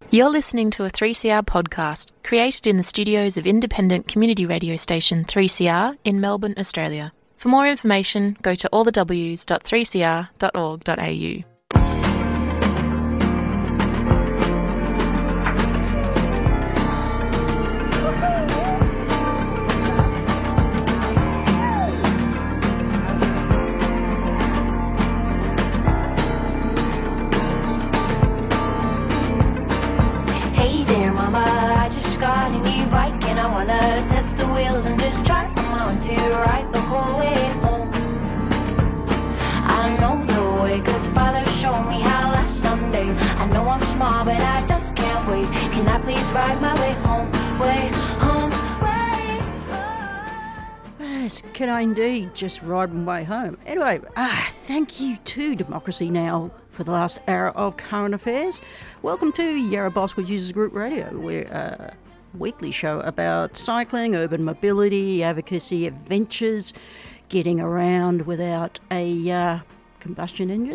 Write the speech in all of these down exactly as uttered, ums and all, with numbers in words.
You're listening to a three C R podcast created in the studios of independent community radio station three C R in Melbourne, Australia. For more information, go to all the w's dot three c r dot org dot a u. Ride my way home, way home, way home. Yes, can I indeed just ride my way home? Anyway, ah, thank you to Democracy Now! For the last hour of current affairs. Welcome to Yarra Boswood Users Group Radio. We're a weekly show about cycling, urban mobility, advocacy, adventures, getting around without a uh, combustion engine.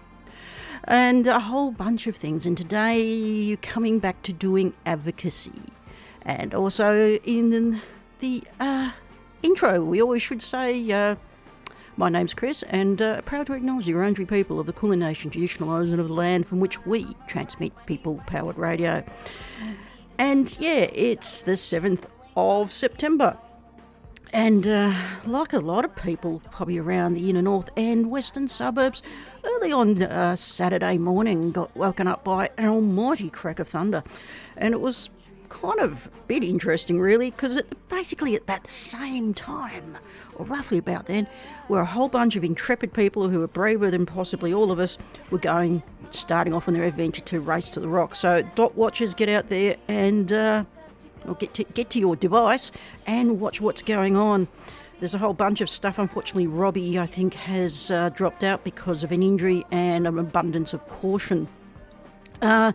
And a whole bunch of things. And today you're coming back to doing advocacy. And also in the, the uh, intro, we always should say, uh, my name's Chris, and uh, proud to acknowledge the Wurundjeri people of the Kulin Nation, traditional owners of the land from which we transmit people-powered radio. And yeah, it's the seventh of September. And uh, like a lot of people probably around the inner north and western suburbs, early on uh, Saturday morning got woken up by an almighty crack of thunder. And it was kind of a bit interesting really, because basically at about the same time, or roughly about then, where a whole bunch of intrepid people who were braver than possibly all of us were going, starting off on their adventure to race to the rock. So dot watchers, get out there and... Uh, Or get to, get to your device and watch what's going on. There's a whole bunch of stuff. Unfortunately, Robbie, I think, has uh, dropped out because of an injury and an abundance of caution. Uh,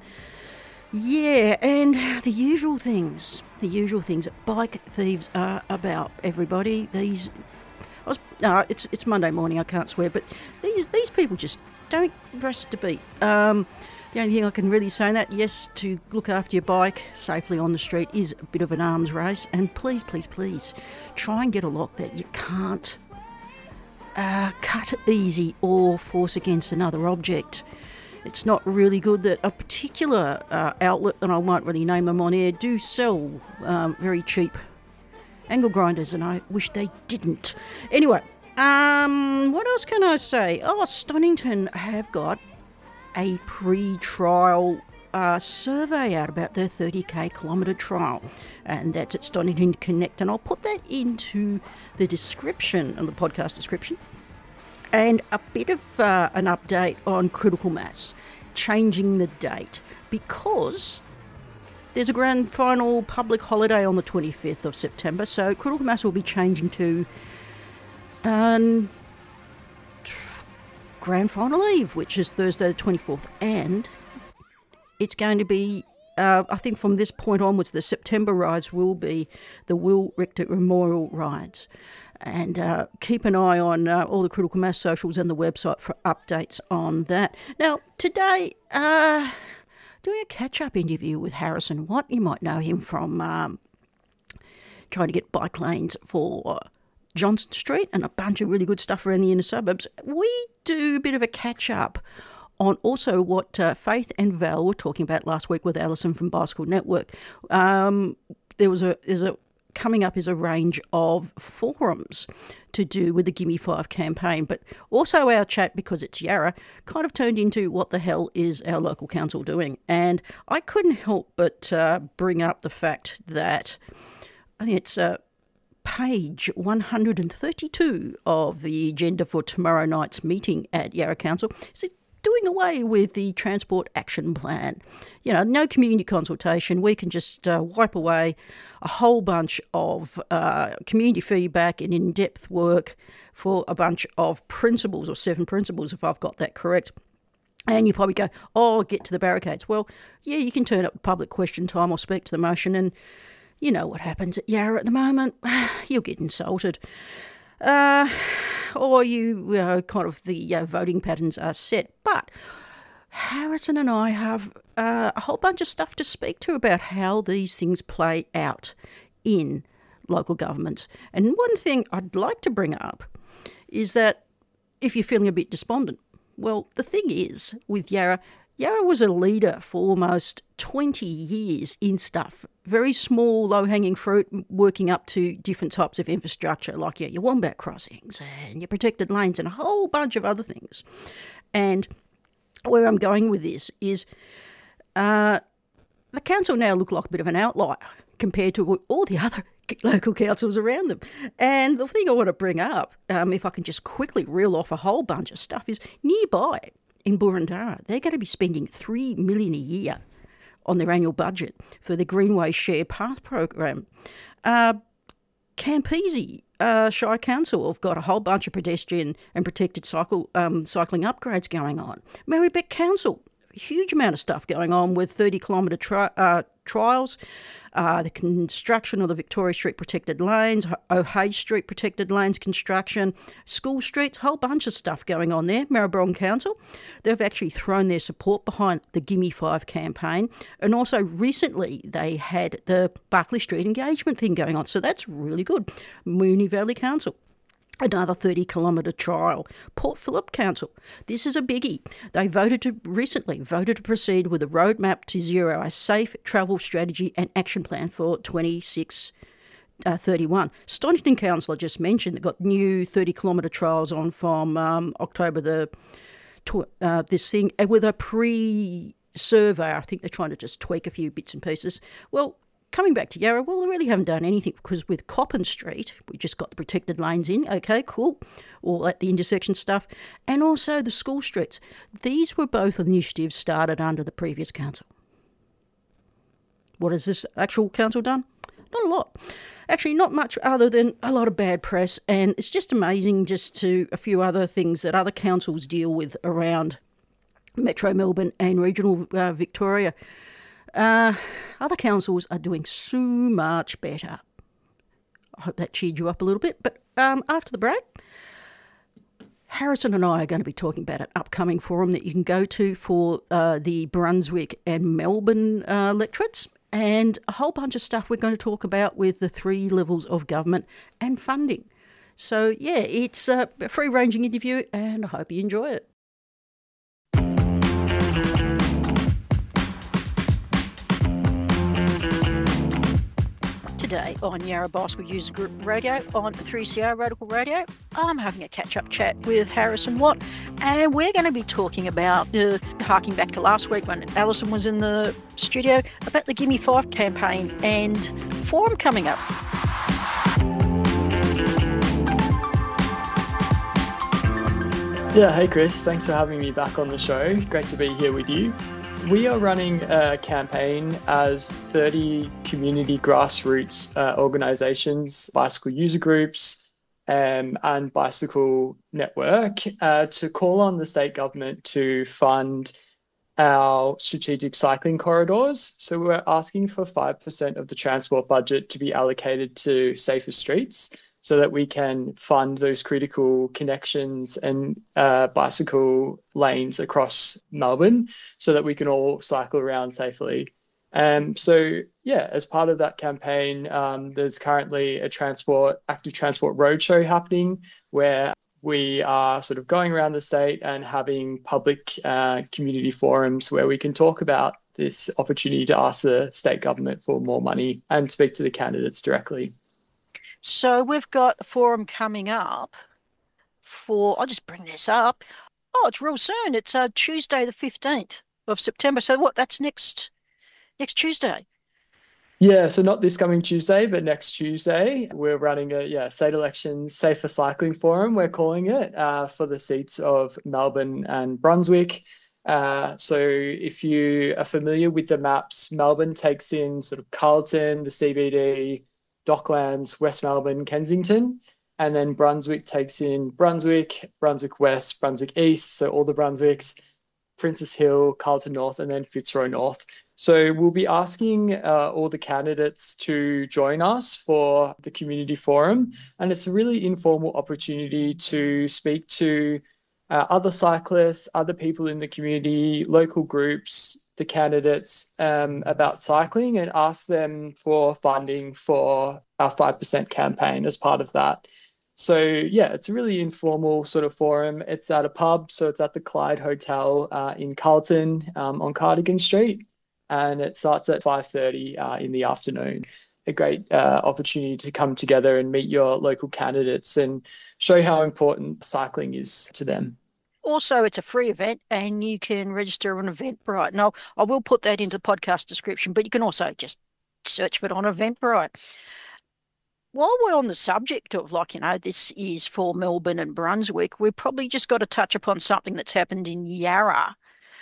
yeah, and the usual things. The usual things. Bike thieves are about, everybody. These... I was, uh, it's it's Monday morning, I can't swear, but these, these people just don't rest a beat. Um... The only thing I can really say on that, yes, to look after your bike safely on the street is a bit of an arms race. And please, please, please, try and get a lock that you can't uh, cut easy or force against another object. It's not really good that a particular uh, outlet, and I won't really name them on air, do sell um, very cheap angle grinders, and I wish they didn't. Anyway, um, what else can I say? Oh, Stonnington have got a pre-trial uh, survey out about their thirty k kilometre trial, and that's at Stonnington Connect, and I'll put that into the description, of the podcast description, and a bit of uh, an update on Critical Mass, changing the date, because there's a grand final public holiday on the twenty-fifth of September, so Critical Mass will be changing to um, Grand Final Eve, which is Thursday the twenty-fourth, and it's going to be, uh, I think from this point onwards, the September rides will be the Will Richter Memorial rides. And uh, keep an eye on uh, all the Critical Mass socials and the website for updates on that. Now, today, uh, doing a catch-up interview with Harrison Watt. You might know him from um, trying to get bike lanes for Johnston Street and a bunch of really good stuff around the inner suburbs. We do a bit of a catch-up on also what uh, Faith and Val were talking about last week with Alison from Bicycle Network. Um, there was a there's a coming up is a range of forums to do with the Gimme Five campaign, but also our chat, because it's Yarra, kind of turned into what the hell is our local council doing? And I couldn't help but uh, bring up the fact that I think it's uh, page one hundred thirty-two of the agenda for tomorrow night's meeting at Yarra Council. So doing away with the Transport Action Plan. You know, no community consultation. We can just uh, wipe away a whole bunch of uh, community feedback and in-depth work for a bunch of principles, or seven principles, if I've got that correct. And you probably go, oh, get to the barricades. Well, yeah, you can turn up public question time or speak to the motion, and you know what happens at Yarra at the moment. You'll get insulted. Uh, or you, you know, kind of the uh, voting patterns are set. But Harrison and I have uh, a whole bunch of stuff to speak to about how these things play out in local governments. And one thing I'd like to bring up is that if you're feeling a bit despondent, well, the thing is with Yarra, Yarra was a leader for almost twenty years in stuff. Very small, low-hanging fruit, working up to different types of infrastructure, like yeah, your wombat crossings and your protected lanes and a whole bunch of other things. And where I'm going with this is uh, the council now look like a bit of an outlier compared to all the other local councils around them. And the thing I want to bring up, um, if I can just quickly reel off a whole bunch of stuff, is nearby in Burundara, they're going to be spending three million dollars a year on their annual budget for the Greenway Share Path program. Uh, Campese uh, Shire Council have got a whole bunch of pedestrian and protected cycle um, cycling upgrades going on. Marybeck Council, a huge amount of stuff going on with thirty kilometre tri- uh, trials, uh, the construction of the Victoria Street protected lanes, O'Hay Street protected lanes construction, school streets, a whole bunch of stuff going on there. Maribyrnong Council, they've actually thrown their support behind the Gimme Five campaign, and also recently they had the Barclay Street engagement thing going on, so that's really good. Moonee Valley Council, another thirty kilometre trial. Port Phillip Council, this is a biggie. They voted to recently voted to proceed with a roadmap to zero, a safe travel strategy and action plan for twenty-six thirty-one. Stonyton Council, I just mentioned, they've got new thirty kilometre trials on from um, October the tw- uh, this thing, with a pre-survey. I think they're trying to just tweak a few bits and pieces. Well, coming back to Yarra, well, they really haven't done anything, because with Coppin Street, we just got the protected lanes in. Okay, cool. All at the intersection stuff. And also the school streets. These were both initiatives started under the previous council. What has this actual council done? Not a lot. Actually, not much other than a lot of bad press. And it's just amazing just to a few other things that other councils deal with around Metro Melbourne and regional uh, Victoria. Uh, other councils are doing so much better. I hope that cheered you up a little bit. But um, after the break, Harrison and I are going to be talking about an upcoming forum that you can go to for uh, the Brunswick and Melbourne uh, electorates, and a whole bunch of stuff we're going to talk about with the three levels of government and funding. So, yeah, it's a free-ranging interview, and I hope you enjoy it. Today on Yarra Bicycle User Group Radio on three C R Radical Radio, I'm having a catch-up chat with Harrison Watt, and we're going to be talking about, uh, harking back to last week when Alison was in the studio, about the Gimme Five campaign and forum coming up. Yeah, hey Chris, thanks for having me back on the show. Great to be here with you. We are running a campaign as thirty community grassroots uh, organisations, bicycle user groups um, and bicycle network uh, to call on the state government to fund our strategic cycling corridors. So we're asking for five percent of the transport budget to be allocated to safer streets, so that we can fund those critical connections and uh, bicycle lanes across Melbourne so that we can all cycle around safely. Um, so, yeah, as part of that campaign, um, there's currently a transport, active transport roadshow happening where we are sort of going around the state and having public uh, community forums where we can talk about this opportunity to ask the state government for more money and speak to the candidates directly. So we've got a forum coming up for, I'll just bring this up. Oh, it's real soon. It's uh, Tuesday the fifteenth of September. So what, that's next next Tuesday? Yeah, so not this coming Tuesday, but next Tuesday. We're running a yeah state elections safer cycling forum, we're calling it, uh, for the seats of Melbourne and Brunswick. Uh, so if you are familiar with the maps, Melbourne takes in sort of Carlton, the C B D, Docklands, West Melbourne, Kensington, and then Brunswick takes in Brunswick, Brunswick West, Brunswick East, so all the Brunswicks, Princess Hill, Carlton North, and then Fitzroy North. So we'll be asking uh, all the candidates to join us for the community forum, and it's a really informal opportunity to speak to uh, other cyclists, other people in the community, local groups, the candidates um, about cycling, and ask them for funding for our five percent campaign as part of that. So yeah, it's a really informal sort of forum. It's at a pub, so it's at the Clyde Hotel uh, in Carlton um, on Cardigan Street, and it starts at five thirty uh, in the afternoon. A great uh, opportunity to come together and meet your local candidates and show how important cycling is to them. Also, it's a free event and you can register on Eventbrite. Now, I will put that into the podcast description, but you can also just search for it on Eventbrite. While we're on the subject of, like, you know, this is for Melbourne and Brunswick, we've probably just got to touch upon something that's happened in Yarra.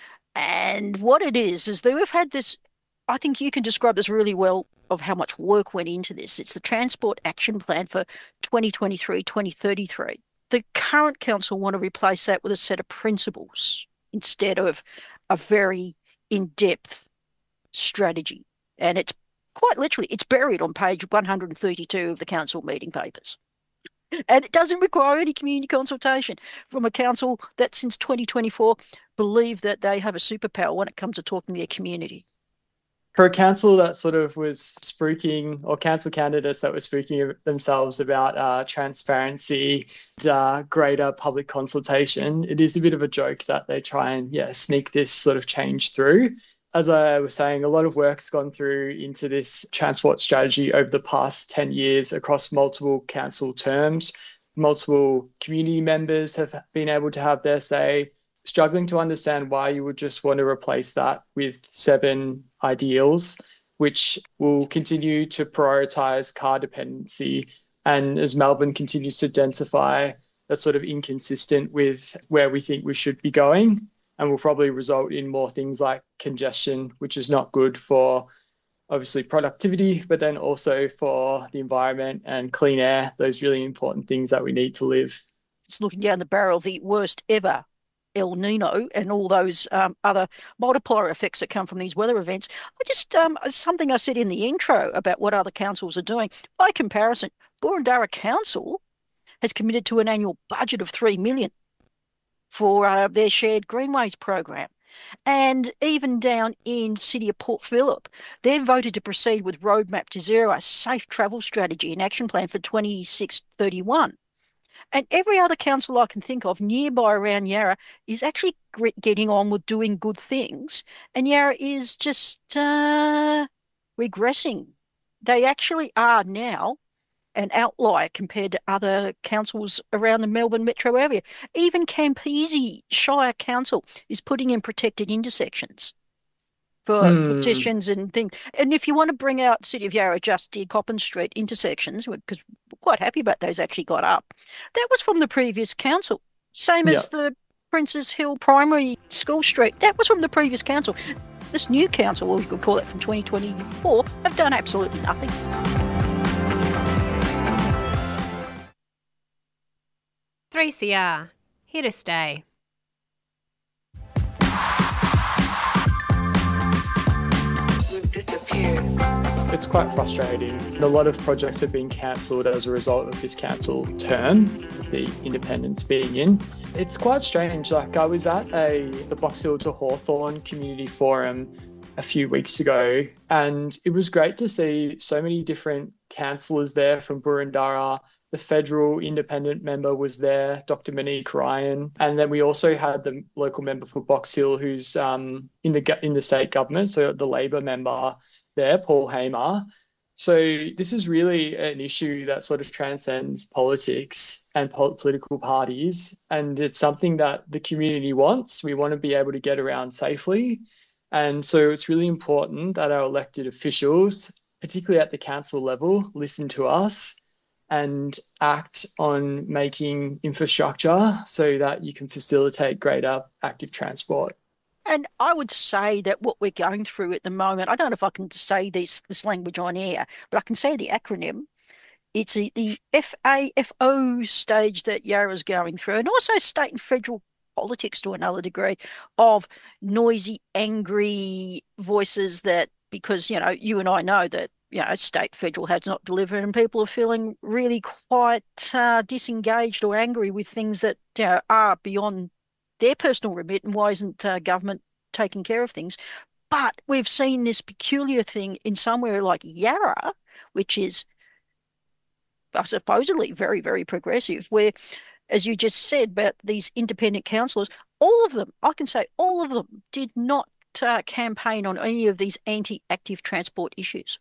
And what it is, is that we've had this, I think you can describe this really well, of how much work went into this. It's the Transport Action Plan for twenty twenty-three to twenty thirty-three. The current council want to replace that with a set of principles instead of a very in-depth strategy. And it's quite literally, it's buried on page one hundred thirty-two of the council meeting papers. And it doesn't require any community consultation from a council that since twenty twenty-four believe that they have a superpower when it comes to talking to their community. For a council that sort of was spooking, or council candidates that were spooking themselves about uh, transparency, and, uh, greater public consultation, it is a bit of a joke that they try and yeah sneak this sort of change through. As I was saying, a lot of work's gone through into this transport strategy over the past ten years across multiple council terms. Multiple community members have been able to have their say, struggling to understand why you would just want to replace that with seven ideals, which will continue to prioritise car dependency. And as Melbourne continues to densify, that's sort of inconsistent with where we think we should be going, and will probably result in more things like congestion, which is not good for obviously productivity, but then also for the environment and clean air, those really important things that we need to live. It's looking down the barrel of the worst ever El Nino and all those um, other multiplier effects that come from these weather events. I just, um, something I said in the intro about what other councils are doing. By comparison, Boroondara Council has committed to an annual budget of three million dollars for uh, their shared greenways program. And even down in City of Port Phillip, they've voted to proceed with Roadmap to Zero, a safe travel strategy and action plan for twenty-six thirty-one. And every other council I can think of nearby around Yarra is actually getting on with doing good things. And Yarra is just uh, regressing. They actually are now an outlier compared to other councils around the Melbourne metro area. Even Campese Shire Council is putting in protected intersections for Hmm. petitions and things. And if you want to bring out City of Yarra, Just Dear Coppin Street intersections, because we're quite happy about those actually got up, that was from the previous council. Same as the Princes Hill Primary School Street. That was from the previous council. This new council, or you could call it from twenty twenty-four, have done absolutely nothing. three C R, here to stay. We've disappeared. It's quite frustrating. A lot of projects have been cancelled as a result of this council term, with the independents being in. It's quite strange. Like, I was at a the Box Hill to Hawthorn community forum a few weeks ago, and it was great to see so many different councillors there from Boroondara. The federal independent member was there, Doctor Monique Ryan, and then we also had the local member for Box Hill, who's um, in the in the state government, so the Labor member there, Paul Hamer. So this is really an issue that sort of transcends politics and pol- political parties, and it's something that the community wants. We want to be able to get around safely, and so it's really important that our elected officials, particularly at the council level, listen to us and act on making infrastructure so that you can facilitate greater active transport. And I would say that what we're going through at the moment, I don't know if I can say this this language on air, but I can say the acronym. It's the, the F A F O stage that Yarra's going through, and also state and federal politics to another degree, of noisy, angry voices that, because, you know, you and I know that, you know, state, federal has not delivered, and people are feeling really quite uh, disengaged or angry with things that, you know, are beyond their personal remit and why isn't uh, government taking care of things? But we've seen this peculiar thing in somewhere like Yarra, which is supposedly very, very progressive, where, as you just said about these independent councillors, all of them, I can say all of them, did not uh, campaign on any of these anti-active transport issues.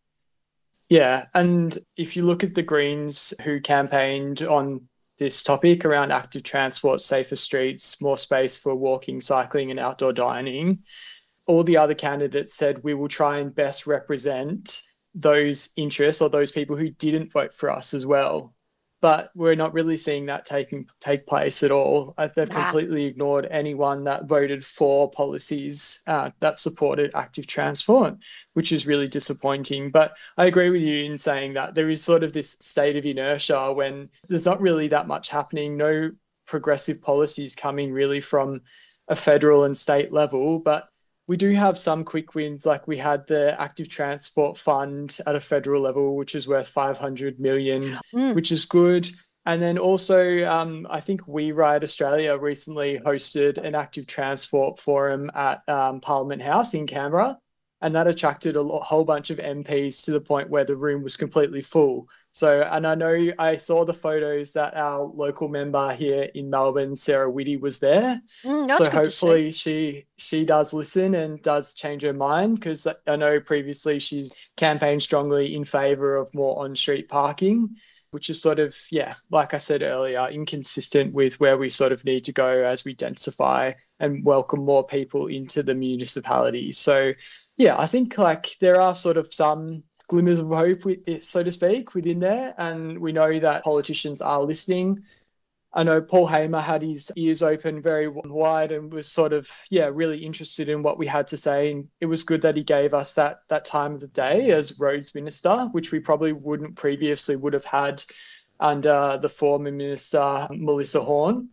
Yeah, and if you look at the Greens who campaigned on this topic around active transport, safer streets, more space for walking, cycling and outdoor dining, all the other candidates said we will try and best represent those interests or those people who didn't vote for us as well. But we're not really seeing that taking take place at all. They've Nah. completely ignored anyone that voted for policies uh, that supported active transport, which is really disappointing. But I agree with you in saying that there is sort of this state of inertia when there's not really that much happening, no progressive policies coming really from a federal and state level. But we do have some quick wins, like we had the Active Transport Fund at a federal level, which is worth five hundred million, Mm. which is good. And then also, um, I think We Ride Australia recently hosted an active transport forum at um, Parliament House in Canberra, and that attracted a lo- whole bunch of M Ps to the point where the room was completely full. So, and I know I saw the photos that our local member here in Melbourne, Sarah Whitty, was there. Mm, that's So good to see. hopefully she she does listen and does change her mind, because I know previously she's campaigned strongly in favour of more on-street parking, which is sort of, yeah, like I said earlier, inconsistent with where we sort of need to go as we densify and welcome more people into the municipality. So, yeah, I think like there are sort of some glimmers of hope, with- so to speak, within there. And we know that politicians are listening. I know Paul Hamer had his ears open very wide and was sort of, yeah, really interested in what we had to say. And it was good that he gave us that that time of the day as roads minister, which we probably wouldn't previously would have had under the former minister, Melissa Horn.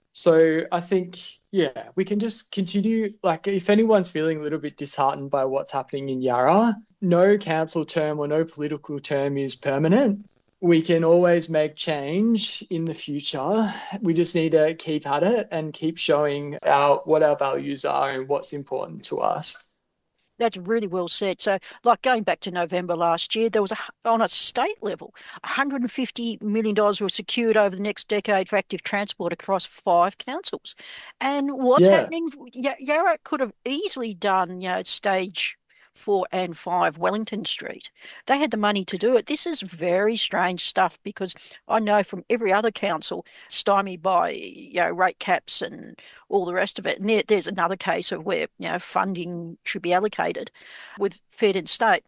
So I think, yeah, we can just continue. Like, if anyone's feeling a little bit disheartened by what's happening in Yarra, no council term or no political term is permanent. We can always make change in the future. We just need to keep at it and keep showing our what our values are and what's important to us. That's really well said. So, like going back to November last year, there was a, on a state level, one hundred fifty million dollars were secured over the next decade for active transport across five councils. And what's Yeah. happening? Y- Yarra could have easily done, you know, stage four and five Wellington Street. They had the money to do it. This is very strange stuff, because I know from every other council stymied by, you know, rate caps and all the rest of it. And there, there's another case of where, you know, funding should be allocated with Fed and state.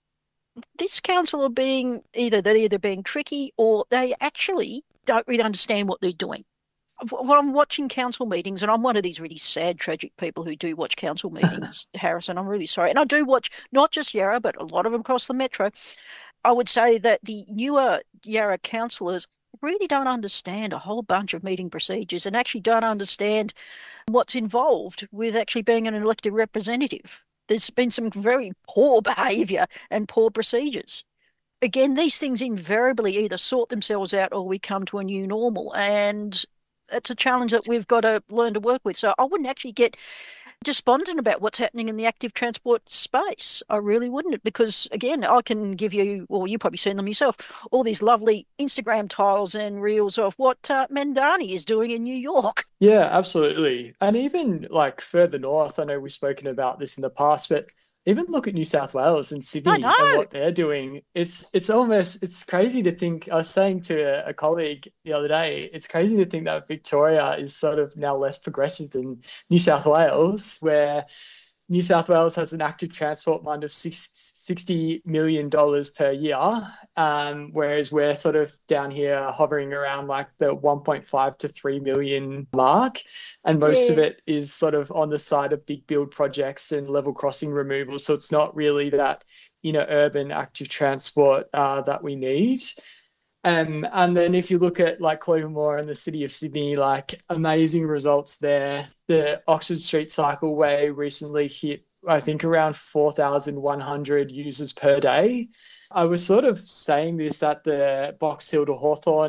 This council are being either they're either being tricky or they actually don't really understand what they're doing. When I'm watching council meetings, and I'm one of these really sad, tragic people who do watch council meetings, Harrison, I'm really sorry. And I do watch not just Yarra, but a lot of them across the metro. I would say that the newer Yarra councillors really don't understand a whole bunch of meeting procedures and actually don't understand what's involved with actually being an elected representative. There's been some very poor behaviour and poor procedures. Again, these things invariably either sort themselves out or we come to a new normal. And it's a challenge that we've got to learn to work with. So I wouldn't actually get despondent about what's happening in the active transport space. I really wouldn't, because again, I can give you, or you've probably seen them yourself, all these lovely Instagram tiles and reels of what uh, Mandani is doing in New York. Yeah, absolutely. And even like further north, I know we've spoken about this in the past, but even look at New South Wales and Sydney know. and what they're doing. It's it's almost, it's crazy to think, I was saying to a, a colleague the other day, it's crazy to think that Victoria is sort of now less progressive than New South Wales, where New South Wales has an active transport fund of sixty million dollars per year, um, whereas we're sort of down here hovering around like the one point five to three million mark. And most Yeah. of it is sort of on the side of big build projects and level crossing removal. So it's not really that inner urban active transport uh, that we need. Um, and then if you look at like Clovermore and the city of Sydney, like amazing results there. The Oxford Street Cycleway recently hit, I think, around four thousand one hundred users per day. I was sort of saying this at the Box Hill to Hawthorn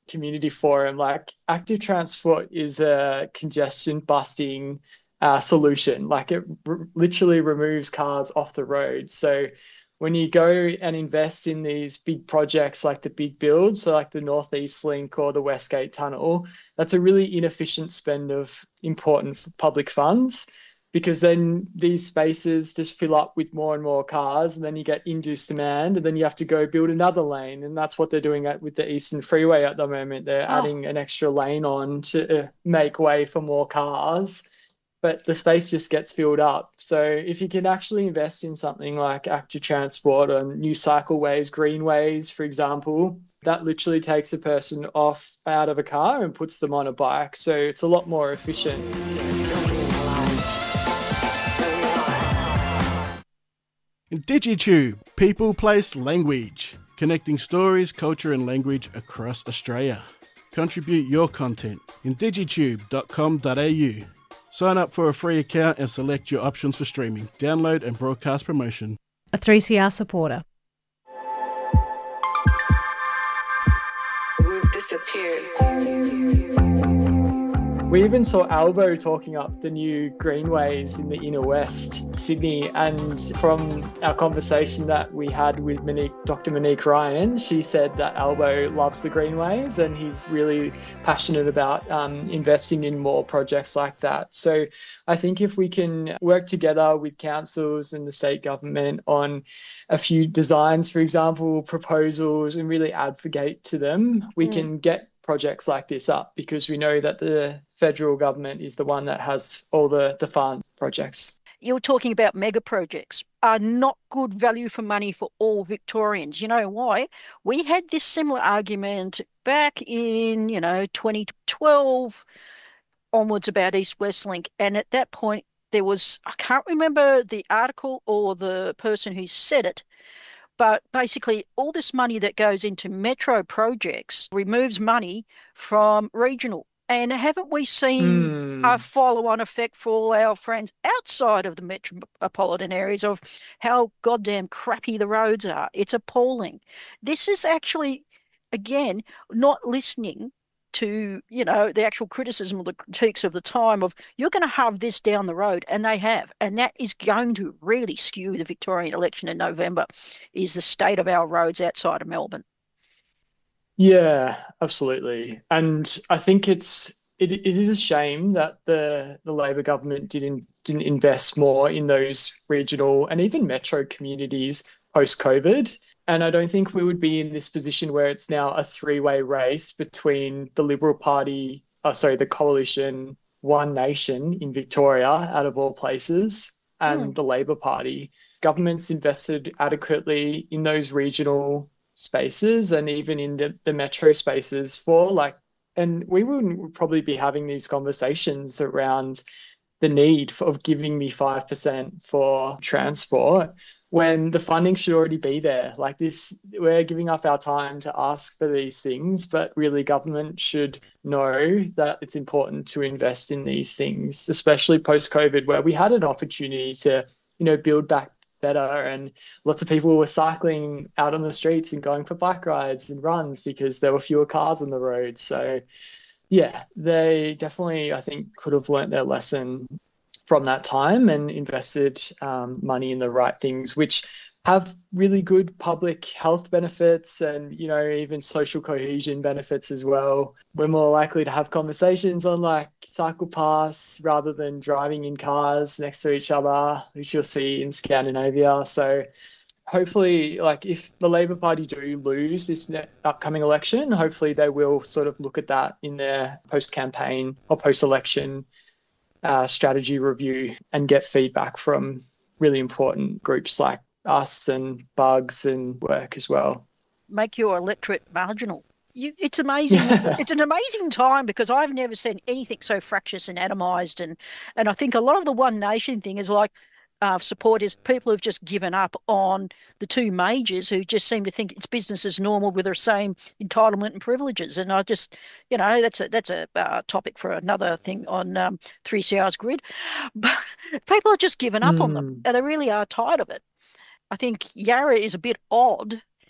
community forum, like active transport is a congestion busting uh, solution. Like it r- literally removes cars off the road. So when you go and invest in these big projects like the big builds, so like the Northeast Link or the Westgate Tunnel, that's a really inefficient spend of important public funds, because then these spaces just fill up with more and more cars, and then you get induced demand, and then you have to go build another lane. And that's what they're doing at, with the Eastern Freeway at the moment. They're oh. adding an extra lane on to make way for more cars, but the space just gets filled up. So if you can actually invest in something like active transport or new cycleways, greenways, for example, that literally takes a person off out of a car and puts them on a bike. So it's a lot more efficient. DigiTube, people, place, language, connecting stories, culture and language across Australia. Contribute your content in digitube dot com dot a u. Sign up for a free account and select your options for streaming, download and broadcast promotion. A three C R supporter. We've disappeared. We even saw Albo talking up the new greenways in the inner west, Sydney. And from our conversation that we had with Monique, Doctor Monique Ryan, she said that Albo loves the greenways and he's really passionate about um, investing in more projects like that. So I think if we can work together with councils and the state government on a few designs, for example, proposals, and really advocate to them, we mm. can get projects like this up, because we know that the federal government is the one that has all the, the fund projects. You're talking about mega projects are not good value for money for all Victorians. You know why? We had this similar argument back in, you know, twenty twelve onwards about East West Link. And at that point, there was, I can't remember the article or the person who said it, but basically, all this money that goes into metro projects removes money from regional. And haven't we seen mm. a follow-on effect for all our friends outside of the metropolitan areas of how goddamn crappy the roads are? It's appalling. This is actually, again, not listening to, you know, the actual criticism or the critiques of the time of, you're going to have this down the road, and they have. And that is going to really skew the Victorian election in November, is the state of our roads outside of Melbourne. Yeah, absolutely. And I think it's it, it is a shame that the, the Labor government didn't didn't invest more in those regional and even metro communities post-COVID. And I don't think we would be in this position where it's now a three-way race between the Liberal Party, oh, sorry, the Coalition One Nation in Victoria, out of all places, and mm. the Labor Party. Government's invested adequately in those regional spaces and even in the, the metro spaces for like, and we wouldn't probably be having these conversations around the need for, of giving me five percent for transport when the funding should already be there. Like this, we're giving up our time to ask for these things, but really government should know that it's important to invest in these things, especially post-COVID, where we had an opportunity to, you know, build back better, and lots of people were cycling out on the streets and going for bike rides and runs because there were fewer cars on the road. So yeah, they definitely, I think, could have learnt their lesson from that time and invested um, money in the right things, which have really good public health benefits and, you know, even social cohesion benefits as well. We're more likely to have conversations on like cycle paths rather than driving in cars next to each other, which you'll see in Scandinavia. So hopefully, like if the Labor Party do lose this upcoming election, hopefully they will sort of look at that in their post-campaign or post-election Uh, strategy review and get feedback from really important groups like us and Bugs and Work as well. Make your electorate marginal. You, it's amazing. Yeah. It's an amazing time because I've never seen anything so fractious and atomised. And, and I think a lot of the One Nation thing is like, Uh, support is people who've just given up on the two majors who just seem to think it's business as normal with the same entitlement and privileges. And I just, you know, that's a that's a uh, topic for another thing on um, three C R's grid. But people are just given up mm. on them, and they really are tired of it. I think Yarra is a bit odd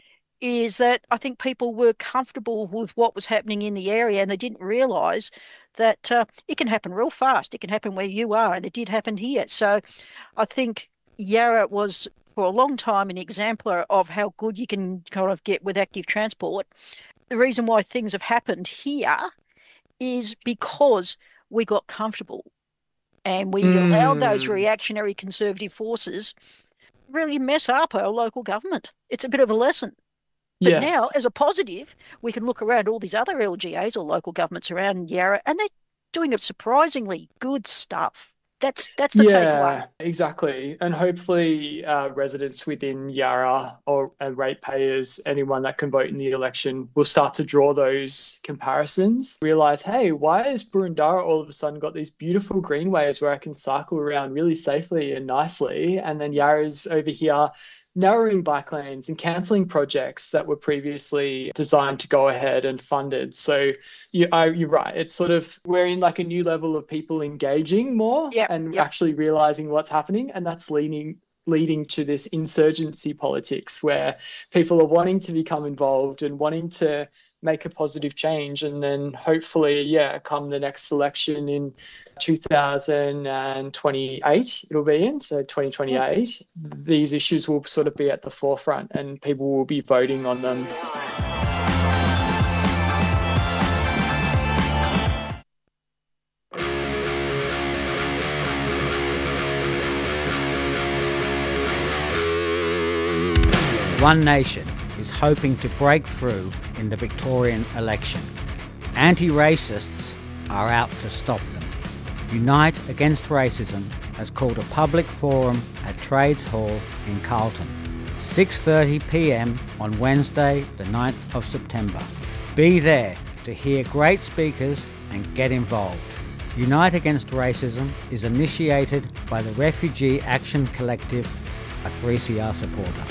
is that I think people were comfortable with what was happening in the area and they didn't realise that uh, it can happen real fast. It can happen where you are, and it did happen here. So I think Yarra was for a long time an exemplar of how good you can kind of get with active transport. The reason why things have happened here is because we got comfortable and we mm. allowed those reactionary conservative forces really mess up our local government. It's a bit of a lesson. But yes. now, as a positive, we can look around all these other L G As or local governments around Yarra, and they're doing surprisingly good stuff. That's that's the yeah, takeaway. Exactly. And hopefully uh, residents within Yarra or uh, ratepayers, anyone that can vote in the election, will start to draw those comparisons, realise, hey, why has Boroondara all of a sudden got these beautiful greenways where I can cycle around really safely and nicely, and then Yarra's over here narrowing bike lanes and cancelling projects that were previously designed to go ahead and funded. So you, I, you're right. It's sort of, we're in like a new level of people engaging more yep, and yep. actually realising what's happening. And that's leading leading to this insurgency politics where people are wanting to become involved and wanting to make a positive change. And then hopefully, yeah, come the next election in two thousand twenty-eight, it'll be in, so twenty twenty-eight, mm. these issues will sort of be at the forefront and people will be voting on them. One Nation is hoping to break through in the Victorian election. Anti-racists are out to stop them. Unite Against Racism has called a public forum at Trades Hall in Carlton, six thirty p m on Wednesday the ninth of September. Be there to hear great speakers and get involved. Unite Against Racism is initiated by the Refugee Action Collective, a three C R supporter.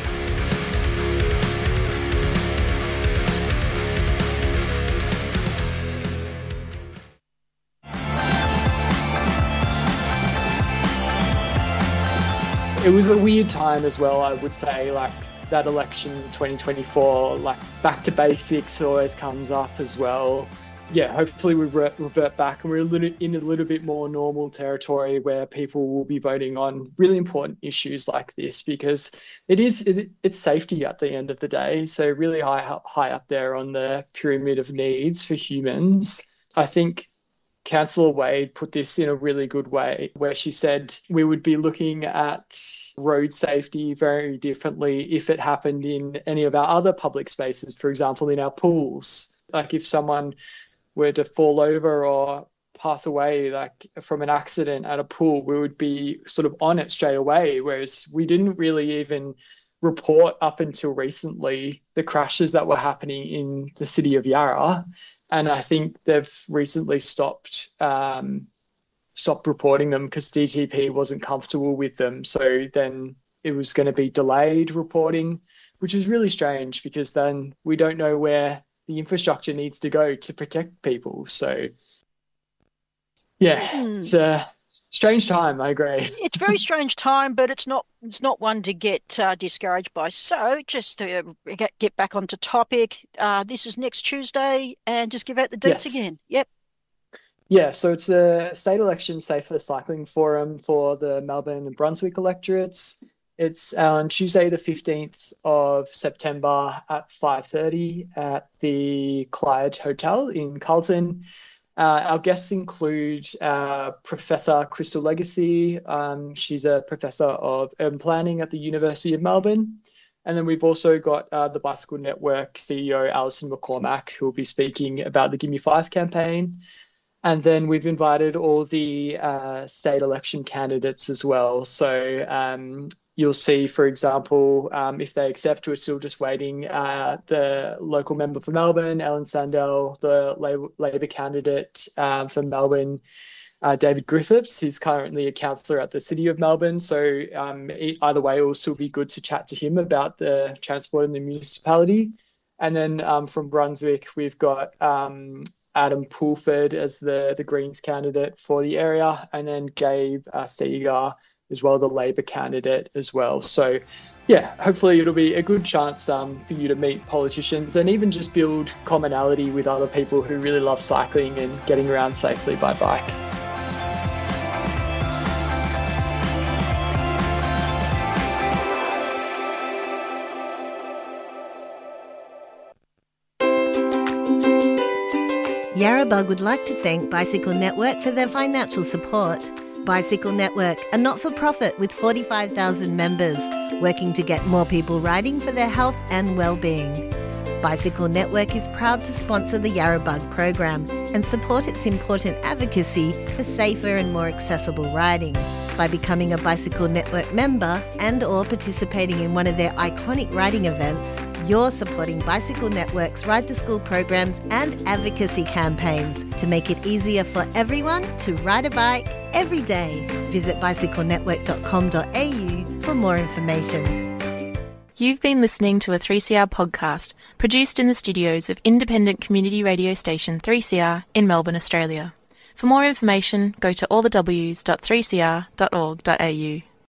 It was a weird time as well, I would say, like that election twenty twenty-four, like back to basics always comes up as well. Yeah, hopefully we re- revert back and we're a little, in a little bit more normal territory where people will be voting on really important issues like this, because it is it, it's safety at the end of the day. So really high, high up there on the pyramid of needs for humans. I think Councillor Wade put this in a really good way, where she said we would be looking at road safety very differently if it happened in any of our other public spaces, for example, in our pools. Like if someone were to fall over or pass away like from an accident at a pool, we would be sort of on it straight away, whereas we didn't really even report up until recently the crashes that were happening in the city of Yarra. And I think they've recently stopped um, stopped reporting them because D T P wasn't comfortable with them. So then it was going to be delayed reporting, which is really strange because then we don't know where the infrastructure needs to go to protect people. So, yeah, mm. it's a strange time, I agree. It's a very strange time, but it's not it's not one to get uh, discouraged by. So just to get, get back onto topic, uh, this is next Tuesday, and just give out the dates yes. again. Yep. Yeah, so it's a state election safer cycling forum for the Melbourne and Brunswick electorates. It's on Tuesday the fifteenth of September at five thirty at the Clyde Hotel in Carlton. Uh, our guests include uh, Professor Crystal Legacy. Um, she's a professor of urban planning at the University of Melbourne. And then we've also got uh, the Bicycle Network C E O, Alison McCormack, who will be speaking about the Gimme Five campaign. And then we've invited all the uh, state election candidates as well. So um, you'll see, for example, um, if they accept, we're still just waiting, uh, the local member for Melbourne, Ellen Sandell, the Labor, Labor candidate um, for Melbourne, uh, David Griffiths. He's currently a councillor at the City of Melbourne. So um, either way, it will still be good to chat to him about the transport in the municipality. And then um, from Brunswick, we've got um, Adam Pulford as the, the Greens candidate for the area, and then Gabe uh, Steger as well, the Labor candidate as well. So, yeah, hopefully it'll be a good chance um, for you to meet politicians and even just build commonality with other people who really love cycling and getting around safely by bike. Yarrabug would like to thank Bicycle Network for their financial support. Bicycle Network, a not-for-profit with forty-five thousand members, working to get more people riding for their health and well-being. Bicycle Network is proud to sponsor the Yarrabug program and support its important advocacy for safer and more accessible riding. By becoming a Bicycle Network member and or participating in one of their iconic riding events, you're supporting Bicycle Network's Ride to School programs and advocacy campaigns to make it easier for everyone to ride a bike every day. Visit bicycle network dot com dot a u for more information. You've been listening to a three C R podcast produced in the studios of independent community radio station three C R in Melbourne, Australia. For more information, go to all the w s dot three c r dot org dot a u.